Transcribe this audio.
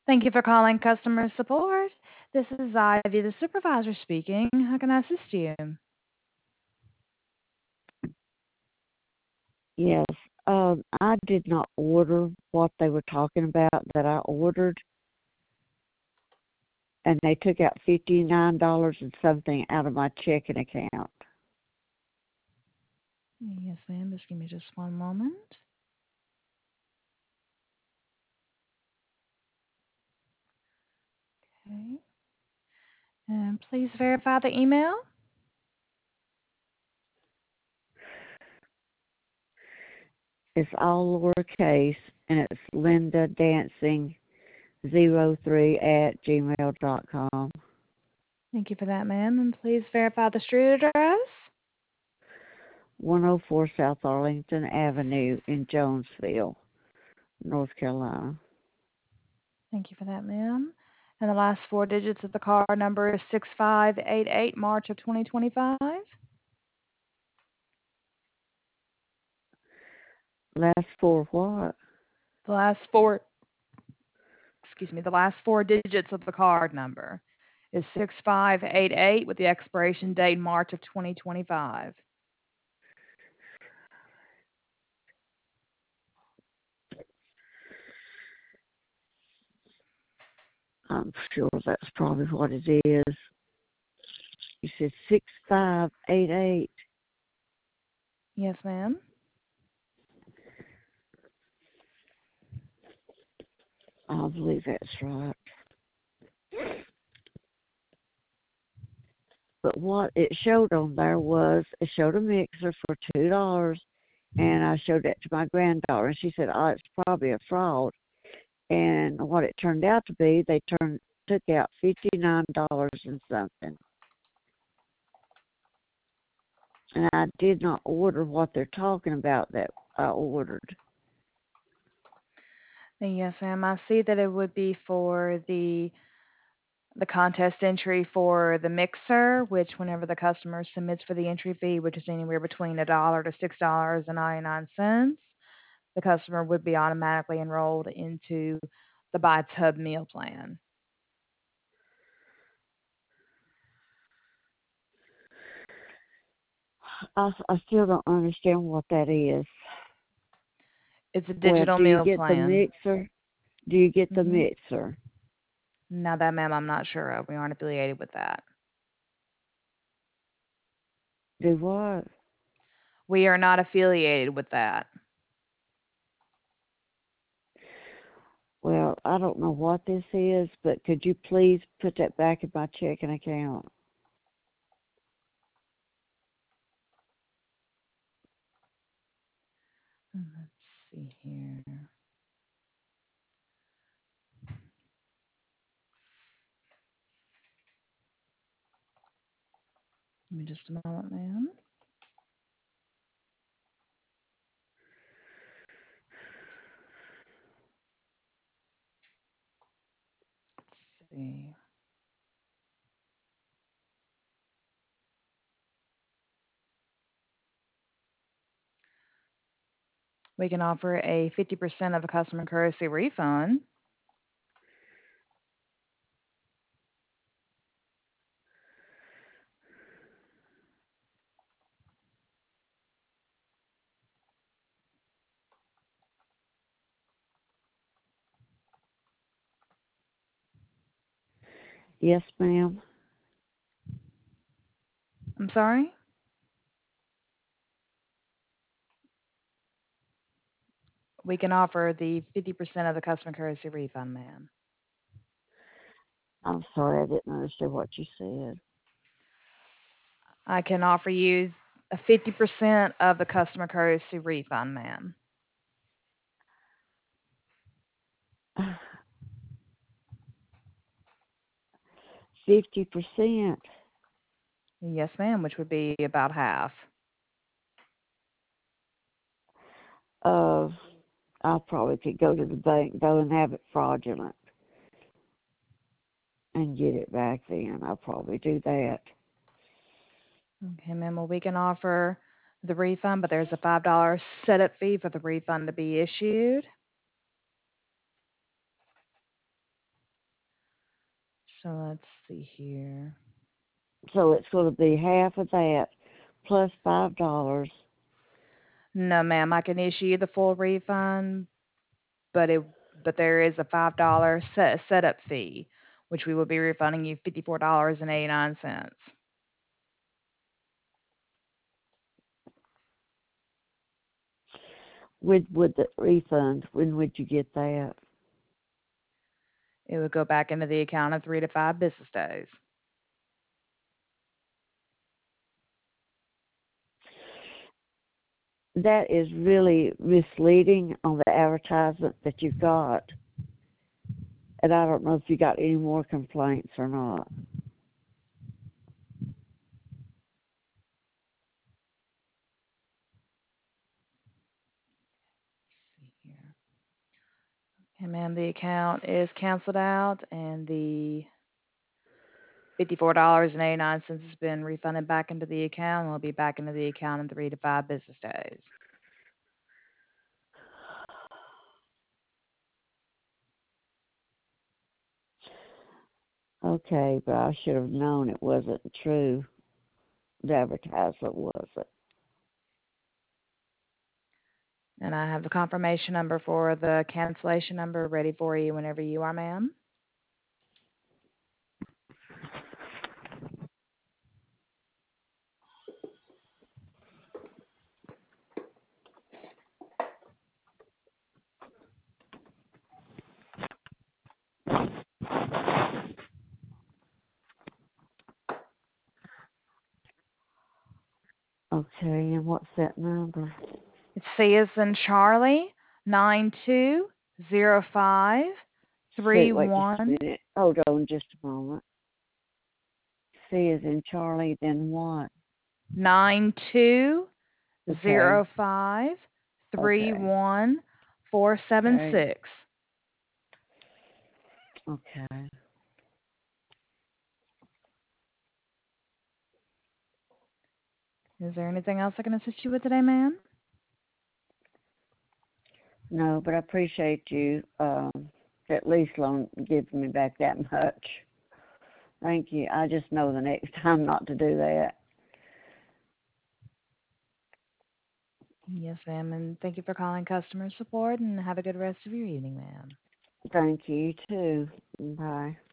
Thank you for calling customer support. This is Ivy, the supervisor speaking. How can I assist you? Yes. I did not order what they were talking about that I ordered, and they took out $59 and something out of my checking account. Yes, ma'am. Just give me just one moment. Okay. And please verify the email. It's all lowercase, and it's Linda Dancing 03@gmail.com. Thank you for that, ma'am. And please verify the street address. 104 South Arlington Avenue in Jonesville, North Carolina. Thank you for that, ma'am. And the last four digits of the card number is 6588, March of 2025. Last four what? The last four, the last four digits of the card number is 6588 with the expiration date March of 2025. I'm sure that's probably what it is. You said 6588. Yes, ma'am. I believe that's right. But what it showed on there was it showed a mixer for $2, and I showed that to my granddaughter, and she said, "Oh, it's probably a fraud." And what it turned out to be, they took out $59 and something, and I did not order what they're talking about that I ordered. Yes, ma'am. I see that it would be for the contest entry for the mixer, which whenever the customer submits for the entry fee, which is anywhere between $1 to $6.99, the customer would be automatically enrolled into the Buy Tub meal plan. I still don't understand what that is. It's a Well, digital do you meal get the plan. mixer? Do you get the hmm mixer? Now that, ma'am, I'm not sure of. We aren't affiliated with that. Do what? We are not affiliated with that. Well, I don't know what this is, but could you please put that back in my checking account? Let's see here. Give me just a moment, ma'am. Let's see. We can offer a 50% of a customer courtesy refund. Yes, ma'am. I'm sorry? We can offer the 50% of the customer courtesy refund, ma'am. I'm sorry, I didn't understand what you said. I can offer you a 50% of the customer courtesy refund, ma'am. 50% Yes, ma'am, which would be about half. of, I probably could go to the bank though and have it fraudulent and get it back then. I'll probably do that. Okay, ma'am. Well, we can offer the refund, but there's a $5 setup fee for the refund to be issued. So let's see here. So it's going to be half of that plus $5. No, ma'am, I can issue you the full refund, but it but there is a $5 setup fee, which we will be refunding you $54.89. With the refund, when would you get that? It would go back into the account in 3 to 5 business days. That is really misleading on the advertisement that you've got. And I don't know if you got any more complaints or not. Let's see here. Okay, ma'am, the account is canceled out, and the $54.89 has been refunded back into the account, and will be back into the account in 3 to 5 business days. Okay, but I should have known it wasn't true. The advertisement wasn't. And I have the confirmation number for the cancellation number ready for you whenever you are, ma'am. Okay, and what's that number? It's C as in Charlie, 9205 Wait just a 31 minute. Hold on just a moment. C is in Charlie, then what? 9205 Okay. 31476. Okay. Is there anything else I can assist you with today, ma'am? No, but I appreciate you at least giving me back that much. Thank you. I just know the next time not to do that. Yes, ma'am, and thank you for calling customer support, and have a good rest of your evening, ma'am. Thank you, too. Bye.